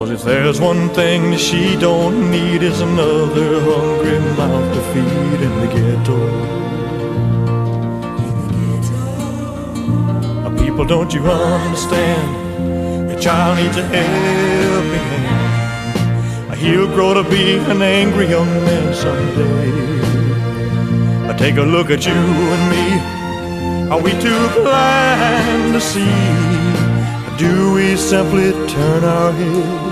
If there's one thing that she don't need, is another hungry mouth to feed in the ghetto. People, don't you understand? Your child needs a helping hand. He'll grow to be an angry young man someday. Take a look at you and me. Are we too blind to see? Do we simply turn our heads